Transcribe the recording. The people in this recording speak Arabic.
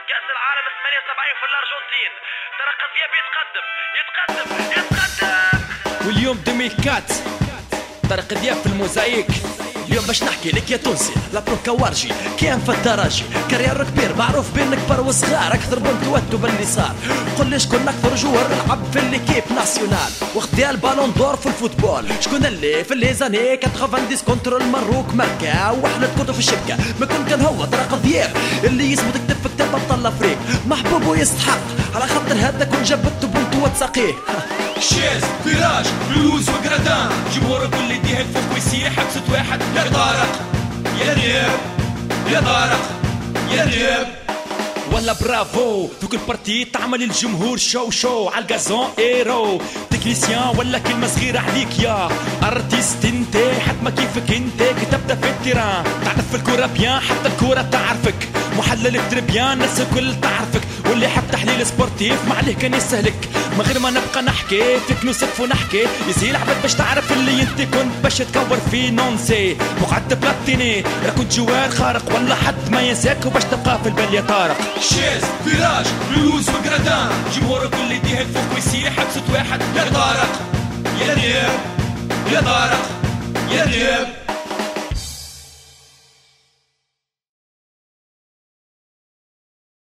كأس العالم 78 في الأرجنتين. طارق دياب يتقدم. واليوم 2004 طارق دياب في الموزايك. اليوم باش نحكي لك يا تونسي لابرو كوارجي كان في الدراجي كارير كبير معروف بين كبار وصغار اكثر من توتو باللي صار. قل لي شكون اكثر جوار لعب في ليكيب ناسيونال واخد البالون دور في الفوتبول. شكون اللي في لي زاني 90 كونتر المروك ماركا واحنا تكونوا في الشبكه ما كان هو طارق دياب اللي يسمو تكتب في كتاب ابطال افريق محبوب ويستحق على خاطر هذا كون جابته بنتو وتساقيه. شيز فراج بلوز وقردان جمهور كل يديه الفوق ويسيح حبسة واحد يا طارق يا دياب يا طارق يا دياب. ولا برافو في كل بارتي تعمل الجمهور شو على الجازون ايرو تكنيسيان ولا كلمة صغيرة عليك يا ارتيست انت حتما كيفك انت كتبت في التيران تعرف الكورة بيان حتى الكورة تعرفك محلل بتربيان الناس الكل تعرفك واللي حب تحليل سبورتيف ما عليه كان يسهلك ما غير ما نبقى نحكي فيك نوسف ونحكي يزيل عبد باش تعرف اللي انت كنت باش تكور في نونسي مقعد بلاتيني كنت جوار خارق ولا حد ما ينساك وباش تبقى في البال يا طارق. شيز فراج بلوز وقردان جمهور كل يديه الفوق ويسيح حبسة واحد يا طارق يا دياب يا طارق يا دياب.